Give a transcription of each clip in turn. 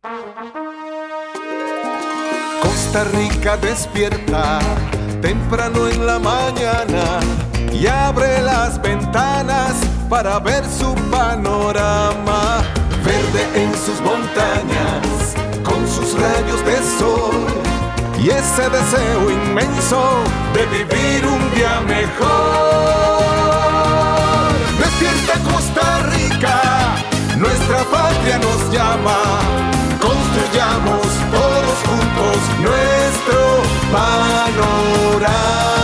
Costa Rica despierta temprano en la mañana y abre las ventanas para ver su panorama. Verde en sus montañas, con sus rayos de sol y ese deseo inmenso de vivir un día mejor. Despierta Costa Rica, nuestra patria nos llama. Construyamos todos juntos nuestro panorama.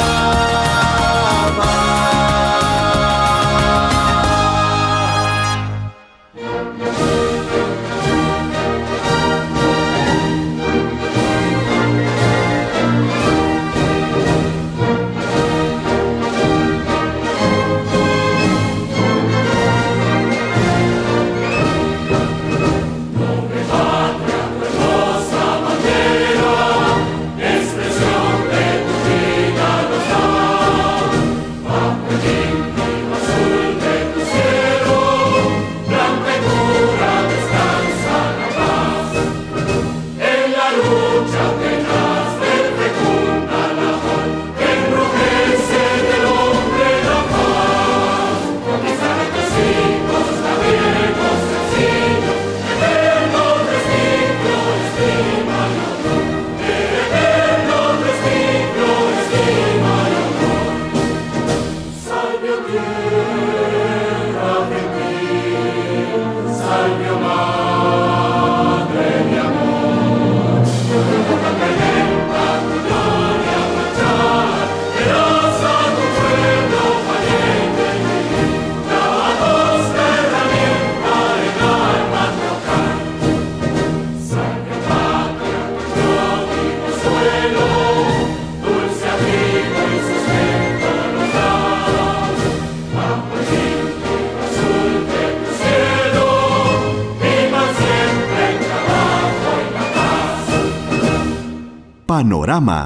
Panorama.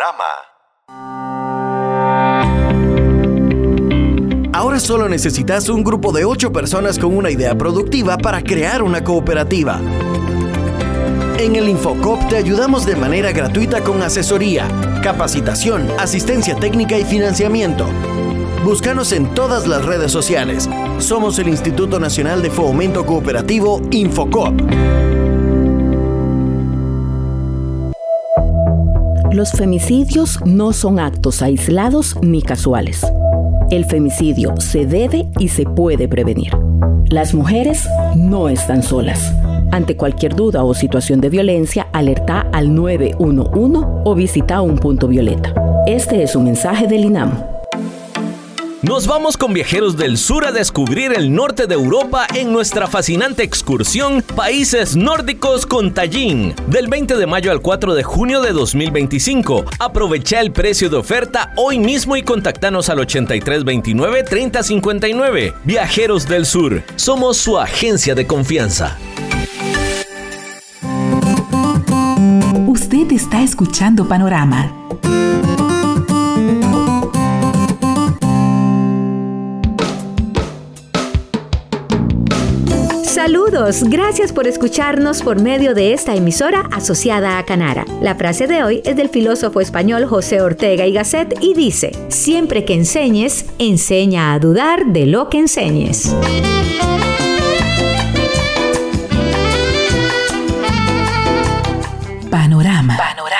Ahora solo necesitas un grupo de 8 personas con una idea productiva para crear una cooperativa. En el Infocop te ayudamos de manera gratuita con asesoría, capacitación, asistencia técnica y financiamiento. Búscanos en todas las redes sociales. Somos el Instituto Nacional de Fomento Cooperativo Infocop. Los femicidios no son actos aislados ni casuales. El femicidio se debe y se puede prevenir. Las mujeres no están solas. Ante cualquier duda o situación de violencia, alerta al 911 o visita un punto violeta. Este es un mensaje del INAM. Nos vamos con Viajeros del Sur a descubrir el norte de Europa en nuestra fascinante excursión Países Nórdicos con Tallinn, del 20 de mayo al 4 de junio de 2025. Aprovecha el precio de oferta hoy mismo y contactanos al 8329 3059. Viajeros del Sur, somos su agencia de confianza. Usted está escuchando Panorama. Saludos, gracias por escucharnos por medio de esta emisora asociada a Canara. La frase de hoy es del filósofo español José Ortega y Gasset y dice: siempre que enseñes, enseña a dudar de lo que enseñes. Panorama.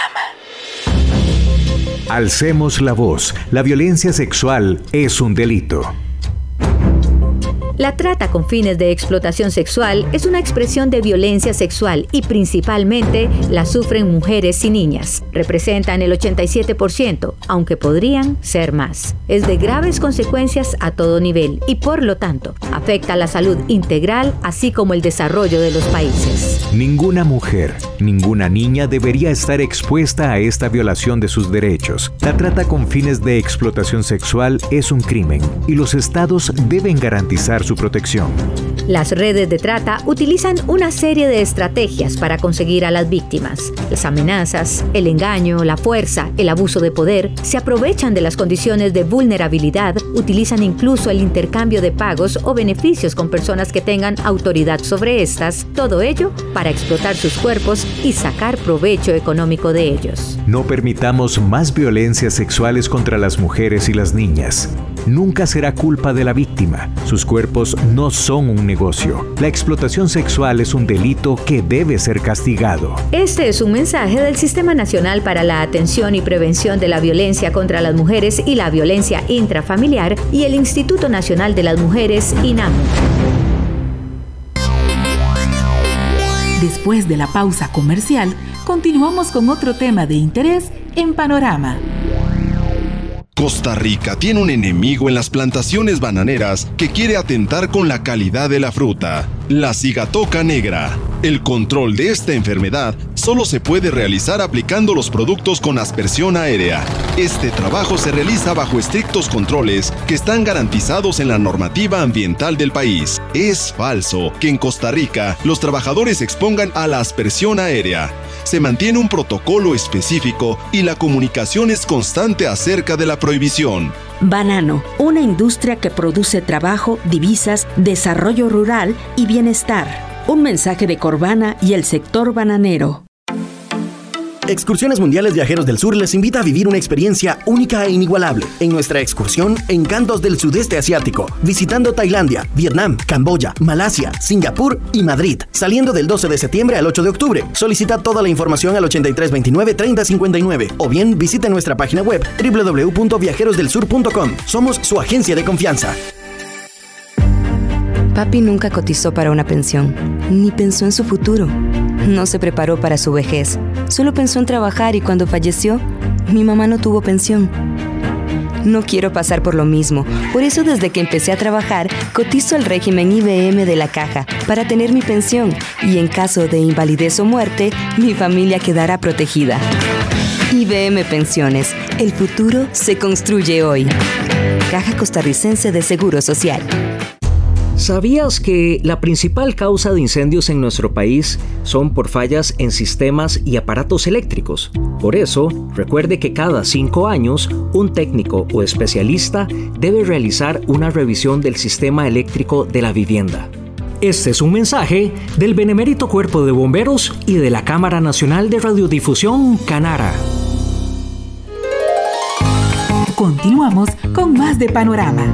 Alcemos la voz. La violencia sexual es un delito. La trata con fines de explotación sexual es una expresión de violencia sexual y principalmente la sufren mujeres y niñas. Representan el 87%, aunque podrían ser más. Es de graves consecuencias a todo nivel y por lo tanto afecta la salud integral así como el desarrollo de los países. Ninguna mujer, ninguna niña debería estar expuesta a esta violación de sus derechos. La trata con fines de explotación sexual es un crimen y los estados deben garantizar su protección. Las redes de trata utilizan una serie de estrategias para conseguir a las víctimas. Las amenazas, el engaño, la fuerza, el abuso de poder, se aprovechan de las condiciones de vulnerabilidad, utilizan incluso el intercambio de pagos o beneficios con personas que tengan autoridad sobre estas, todo ello para explotar sus cuerpos y sacar provecho económico de ellos. No permitamos más violencias sexuales contra las mujeres y las niñas. Nunca será culpa de la víctima. Sus cuerpos no son un negocio. La explotación sexual es un delito que debe ser castigado. Este es un mensaje del Sistema Nacional para la Atención y Prevención de la Violencia contra las Mujeres y la Violencia Intrafamiliar y el Instituto Nacional de las Mujeres, INAMU. Después de la pausa comercial, continuamos con otro tema de interés en Panorama. Costa Rica tiene un enemigo en las plantaciones bananeras que quiere atentar con la calidad de la fruta, la cigatoca negra. El control de esta enfermedad solo se puede realizar aplicando los productos con aspersión aérea. Este trabajo se realiza bajo estrictos controles que están garantizados en la normativa ambiental del país. Es falso que en Costa Rica los trabajadores se expongan a la aspersión aérea. Se mantiene un protocolo específico y la comunicación es constante acerca de la prohibición. Banano, una industria que produce trabajo, divisas, desarrollo rural y bienestar. Un mensaje de Corbana y el sector bananero. Excursiones Mundiales Viajeros del Sur les invita a vivir una experiencia única e inigualable en nuestra excursión Encantos del Sudeste Asiático, visitando Tailandia, Vietnam, Camboya, Malasia, Singapur y Madrid, saliendo del 12 de septiembre al 8 de octubre. Solicita toda la información al 8329-3059 o bien visite nuestra página web www.viajerosdelsur.com. Somos su agencia de confianza. Papi nunca cotizó para una pensión, ni pensó en su futuro. No se preparó para su vejez, solo pensó en trabajar y cuando falleció, mi mamá no tuvo pensión. No quiero pasar por lo mismo, por eso desde que empecé a trabajar, cotizo al régimen IBM de la Caja para tener mi pensión y en caso de invalidez o muerte, mi familia quedará protegida. IBM Pensiones, el futuro se construye hoy. Caja Costarricense de Seguro Social. ¿Sabías que la principal causa de incendios en nuestro país son por fallas en sistemas y aparatos eléctricos? Por eso, recuerde que cada 5 años, un técnico o especialista debe realizar una revisión del sistema eléctrico de la vivienda. Este es un mensaje del Benemérito Cuerpo de Bomberos y de la Cámara Nacional de Radiodifusión, Canara. Continuamos con más de Panorama.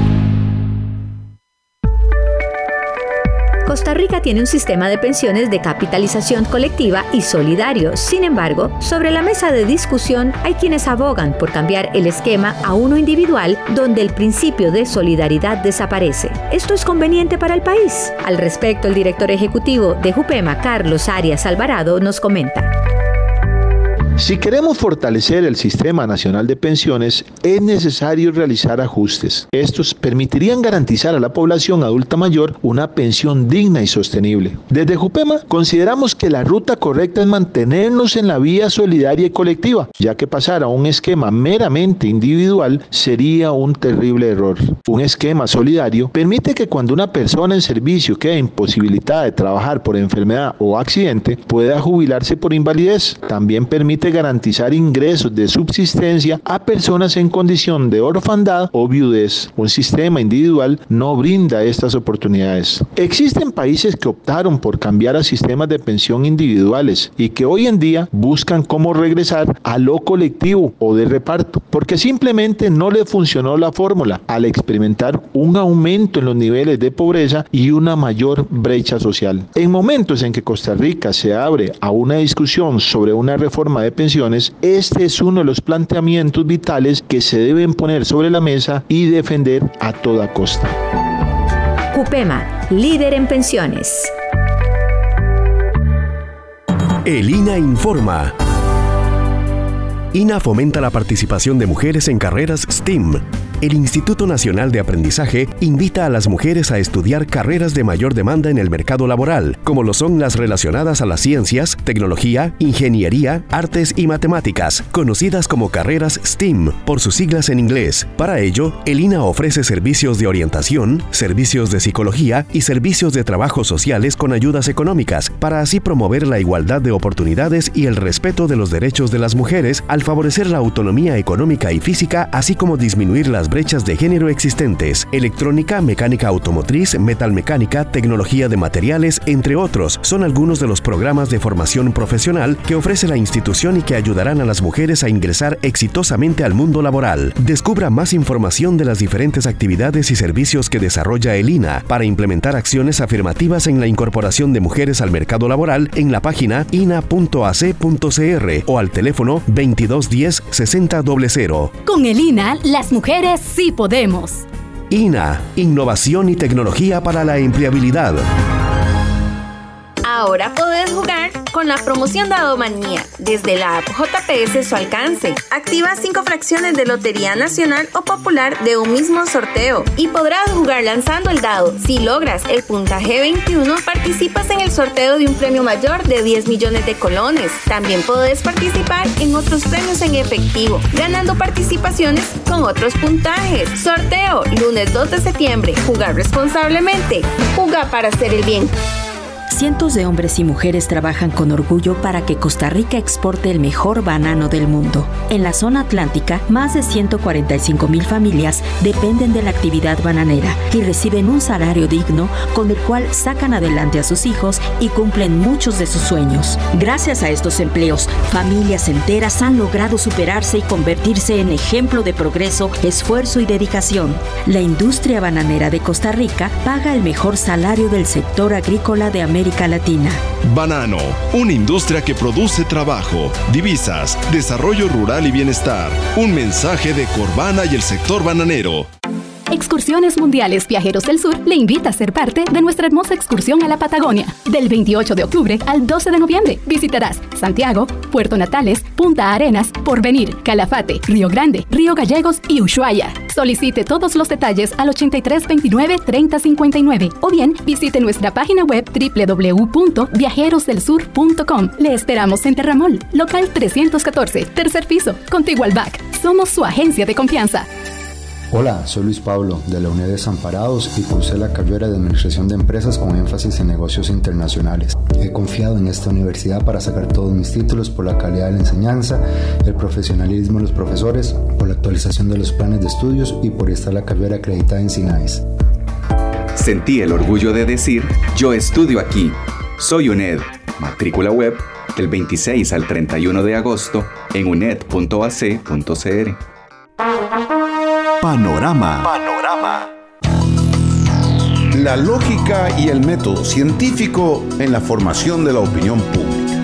Costa Rica tiene un sistema de pensiones de capitalización colectiva y solidario. Sin embargo, sobre la mesa de discusión hay quienes abogan por cambiar el esquema a uno individual donde el principio de solidaridad desaparece. ¿Esto es conveniente para el país? Al respecto, el director ejecutivo de Jupema, Carlos Arias Alvarado, nos comenta. Si queremos fortalecer el Sistema Nacional de Pensiones, es necesario realizar ajustes. Estos permitirían garantizar a la población adulta mayor una pensión digna y sostenible. Desde Jupema, consideramos que la ruta correcta es mantenernos en la vía solidaria y colectiva, ya que pasar a un esquema meramente individual sería un terrible error. Un esquema solidario permite que cuando una persona en servicio quede imposibilitada de trabajar por enfermedad o accidente, pueda jubilarse por invalidez. También permite garantizar ingresos de subsistencia a personas en condición de orfandad o viudez. Un sistema individual no brinda estas oportunidades. Existen países que optaron por cambiar a sistemas de pensión individuales y que hoy en día buscan cómo regresar a lo colectivo o de reparto, porque simplemente no le funcionó la fórmula al experimentar un aumento en los niveles de pobreza y una mayor brecha social. En momentos en que Costa Rica se abre a una discusión sobre una reforma de pensiones, este es uno de los planteamientos vitales que se deben poner sobre la mesa y defender a toda costa. Jupema, líder en pensiones. El INA informa. INA fomenta la participación de mujeres en carreras STEAM. el Instituto Nacional de Aprendizaje invita a las mujeres a estudiar carreras de mayor demanda en el mercado laboral, como lo son las relacionadas a las ciencias, tecnología, ingeniería, artes y matemáticas, conocidas como carreras STEAM, por sus siglas en inglés. Para ello, el INA ofrece servicios de orientación, servicios de psicología y servicios de trabajo sociales con ayudas económicas, para así promover la igualdad de oportunidades y el respeto de los derechos de las mujeres al favorecer la autonomía económica y física, así como disminuir las brechas de género existentes. Electrónica, mecánica automotriz, metalmecánica, tecnología de materiales, entre otros, son algunos de los programas de formación profesional que ofrece la institución y que ayudarán a las mujeres a ingresar exitosamente al mundo laboral. Descubra más información de las diferentes actividades y servicios que desarrolla el INA para implementar acciones afirmativas en la incorporación de mujeres al mercado laboral en la página ina.ac.cr o al teléfono 2210-6000. Con el INA, las mujeres sí podemos. INA, Innovación y Tecnología para la Empleabilidad. Ahora podés jugar con la promoción Dado Manía desde la app JPS a su alcance. Activa 5 fracciones de Lotería Nacional o Popular de un mismo sorteo y podrás jugar lanzando el dado. Si logras el puntaje 21, participas en el sorteo de un premio mayor de 10 millones de colones. También podés participar en otros premios en efectivo, ganando participaciones con otros puntajes. Sorteo, lunes 2 de septiembre. Jugar responsablemente. Juega para hacer el bien. Cientos de hombres y mujeres trabajan con orgullo para que Costa Rica exporte el mejor banano del mundo. En la zona atlántica, más de 145,000 familias dependen de la actividad bananera y reciben un salario digno con el cual sacan adelante a sus hijos y cumplen muchos de sus sueños. Gracias a estos empleos, familias enteras han logrado superarse y convertirse en ejemplo de progreso, esfuerzo y dedicación. La industria bananera de Costa Rica paga el mejor salario del sector agrícola de América Latina. Banano, una industria que produce trabajo, divisas, desarrollo rural y bienestar. Un mensaje de Corvana y el sector bananero. Excursiones Mundiales Viajeros del Sur le invita a ser parte de nuestra hermosa excursión a la Patagonia. Del 28 de octubre al 12 de noviembre visitarás Santiago, Puerto Natales, Punta Arenas, Porvenir, Calafate, Río Grande, Río Gallegos y Ushuaia. Solicite todos los detalles al 8329-3059 o bien visite nuestra página web www.viajerosdelsur.com. Le esperamos en Terramol, local 314, tercer piso, contigo al BAC. Somos su agencia de confianza. Hola, soy Luis Pablo de la UNED Desamparados y cursé la carrera de Administración de Empresas con énfasis en negocios internacionales. He confiado en esta universidad para sacar todos mis títulos por la calidad de la enseñanza, el profesionalismo de los profesores, por la actualización de los planes de estudios y por estar la carrera acreditada en SINAES. Sentí el orgullo de decir, yo estudio aquí. Soy UNED. Matrícula web del 26 al 31 de agosto en uned.ac.cr. Panorama. La lógica y el método científico en la formación de la opinión pública.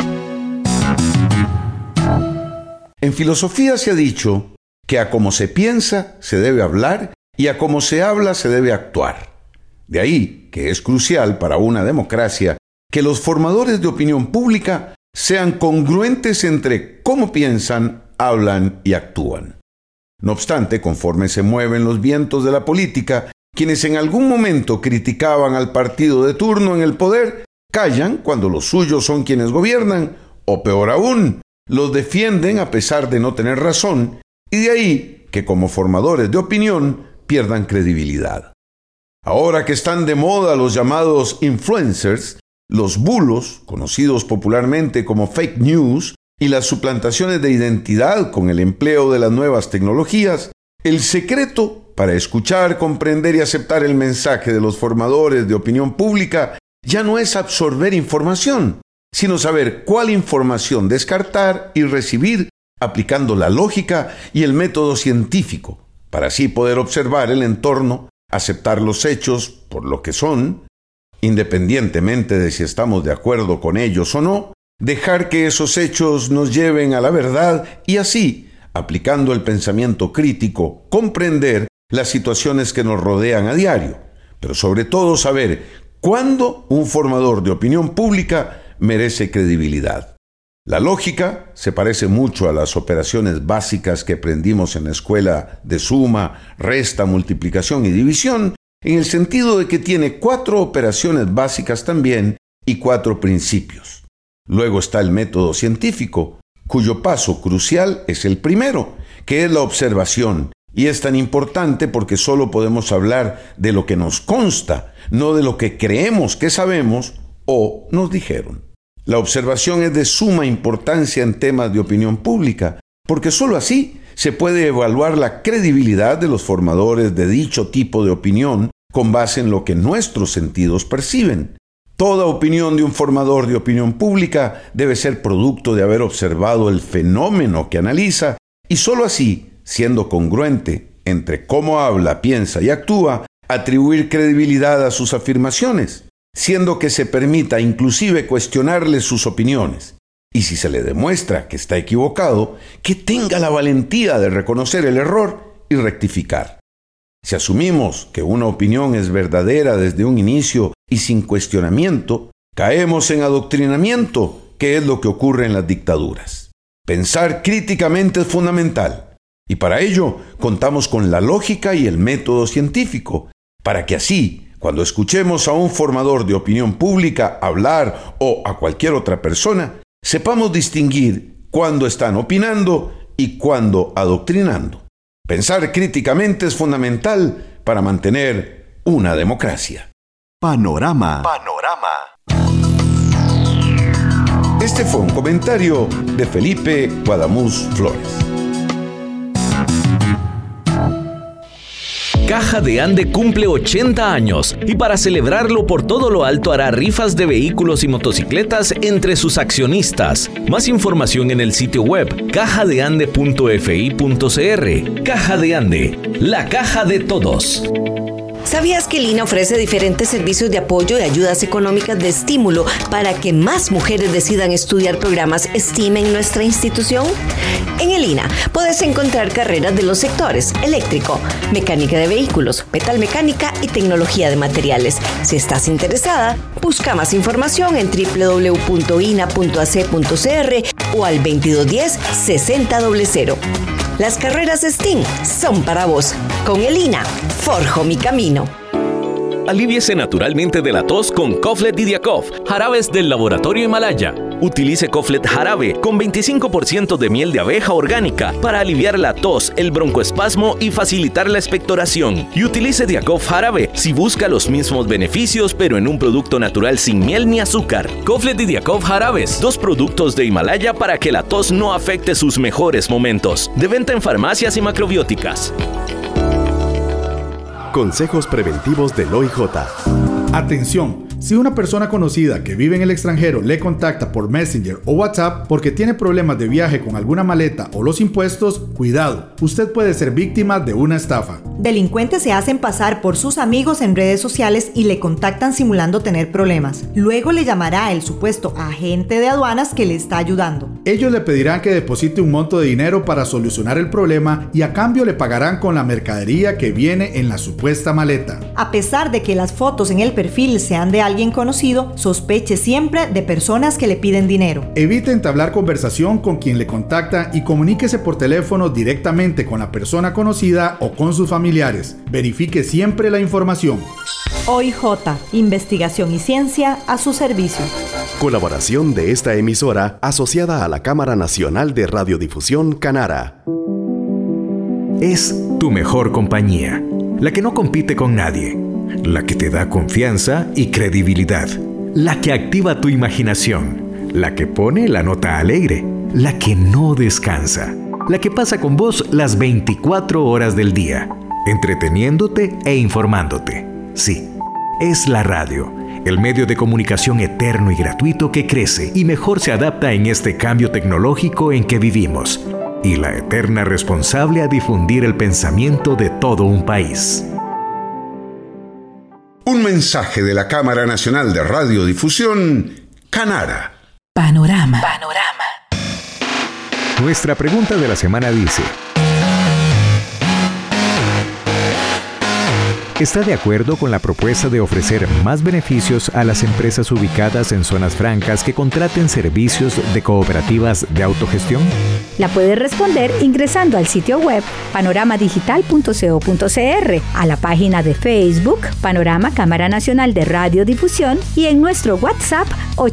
En filosofía se ha dicho que a como se piensa se debe hablar y a como se habla se debe actuar. De ahí que es crucial para una democracia que los formadores de opinión pública sean congruentes entre cómo piensan, hablan y actúan. No obstante, conforme se mueven los vientos de la política, quienes en algún momento criticaban al partido de turno en el poder, callan cuando los suyos son quienes gobiernan, o peor aún, los defienden a pesar de no tener razón, y de ahí que como formadores de opinión pierdan credibilidad. Ahora que están de moda los llamados influencers, los bulos, conocidos popularmente como fake news, y las suplantaciones de identidad con el empleo de las nuevas tecnologías, el secreto para escuchar, comprender y aceptar el mensaje de los formadores de opinión pública ya no es absorber información, sino saber cuál información descartar y recibir aplicando la lógica y el método científico, para así poder observar el entorno, aceptar los hechos por lo que son, independientemente de si estamos de acuerdo con ellos o no, dejar que esos hechos nos lleven a la verdad y así, aplicando el pensamiento crítico, comprender las situaciones que nos rodean a diario, pero sobre todo saber cuándo un formador de opinión pública merece credibilidad. La lógica se parece mucho a las operaciones básicas que aprendimos en la escuela de suma, resta, multiplicación y división, en el sentido de que tiene 4 operaciones básicas también y 4 principios. Luego está el método científico, cuyo paso crucial es el primero, que es la observación, y es tan importante porque solo podemos hablar de lo que nos consta, no de lo que creemos que sabemos o nos dijeron. La observación es de suma importancia en temas de opinión pública, porque sólo así se puede evaluar la credibilidad de los formadores de dicho tipo de opinión con base en lo que nuestros sentidos perciben. Toda opinión de un formador de opinión pública debe ser producto de haber observado el fenómeno que analiza y sólo así, siendo congruente entre cómo habla, piensa y actúa, atribuir credibilidad a sus afirmaciones, siendo que se permita inclusive cuestionarle sus opiniones. Y si se le demuestra que está equivocado, que tenga la valentía de reconocer el error y rectificar. Si asumimos que una opinión es verdadera desde un inicio y sin cuestionamiento, caemos en adoctrinamiento, que es lo que ocurre en las dictaduras. Pensar críticamente es fundamental, y para ello contamos con la lógica y el método científico, para que así, cuando escuchemos a un formador de opinión pública hablar o a cualquier otra persona, sepamos distinguir cuándo están opinando y cuándo adoctrinando. Pensar críticamente es fundamental para mantener una democracia. Panorama. Este fue un comentario de Felipe Guadamuz Flores. Caja de Ande cumple 80 años y para celebrarlo por todo lo alto hará rifas de vehículos y motocicletas entre sus accionistas. Más información en el sitio web cajadeande.fi.cr. Caja de Ande, la caja de todos. ¿Sabías que el INA ofrece diferentes servicios de apoyo y ayudas económicas de estímulo para que más mujeres decidan estudiar programas STEAM en nuestra institución? En el INA puedes encontrar carreras de los sectores eléctrico, mecánica de vehículos, metalmecánica y tecnología de materiales. Si estás interesada, busca más información en www.ina.ac.cr o al 2210-6000. Las carreras STEAM son para vos. Con el INA, forjo mi camino. Alivíese naturalmente de la tos con Coflet Didiacov, jarabes del laboratorio Himalaya. Utilice Coflet jarabe con 25% de miel de abeja orgánica para aliviar la tos, el broncoespasmo y facilitar la expectoración. Y utilice Diacov jarabe si busca los mismos beneficios pero en un producto natural sin miel ni azúcar. Coflet Didiacov jarabes, 2 productos de Himalaya para que la tos no afecte sus mejores momentos. De venta en farmacias y macrobióticas. Consejos preventivos del OIJ. Atención. Si una persona conocida que vive en el extranjero le contacta por Messenger o WhatsApp porque tiene problemas de viaje con alguna maleta o los impuestos, cuidado, usted puede ser víctima de una estafa. Delincuentes se hacen pasar por sus amigos en redes sociales y le contactan simulando tener problemas. Luego le llamará el supuesto agente de aduanas que le está ayudando. Ellos le pedirán que deposite un monto de dinero para solucionar el problema y a cambio le pagarán con la mercadería que viene en la supuesta maleta. A pesar de que las fotos en el perfil sean de alguien conocido, sospeche siempre de personas que le piden dinero. Evite entablar conversación con quien le contacta y comuníquese por teléfono directamente con la persona conocida o con sus familiares. Verifique siempre la información. OIJ, investigación y ciencia a su servicio. Colaboración de esta emisora asociada a la Cámara Nacional de Radiodifusión Canara. Es tu mejor compañía, la que no compite con nadie, la que te da confianza y credibilidad, la que activa tu imaginación, la que pone la nota alegre, la que no descansa, la que pasa con vos las 24 horas del día, entreteniéndote e informándote. Sí, es la radio, el medio de comunicación eterno y gratuito que crece y mejor se adapta en este cambio tecnológico en que vivimos, y la eterna responsable a difundir el pensamiento de todo un país. Un mensaje de la Cámara Nacional de Radiodifusión, Canara. Panorama. Nuestra pregunta de la semana dice: ¿Está de acuerdo con la propuesta de ofrecer más beneficios a las empresas ubicadas en zonas francas que contraten servicios de cooperativas de autogestión? La puede responder ingresando al sitio web panoramadigital.co.cr, a la página de Facebook Panorama Cámara Nacional de Radiodifusión y en nuestro WhatsApp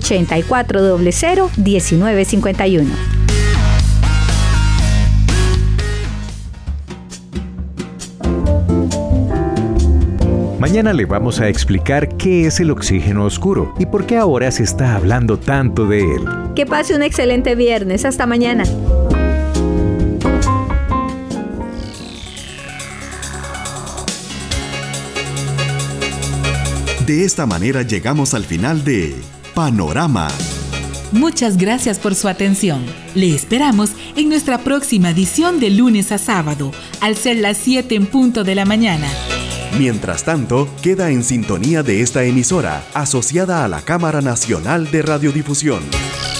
84001951. Mañana le vamos a explicar qué es el oxígeno oscuro y por qué ahora se está hablando tanto de él. Que pase un excelente viernes. Hasta mañana. De esta manera llegamos al final de Panorama. Muchas gracias por su atención. Le esperamos en nuestra próxima edición de lunes a sábado, al ser las 7 en punto de la mañana. Mientras tanto, queda en sintonía de esta emisora, asociada a la Cámara Nacional de Radiodifusión.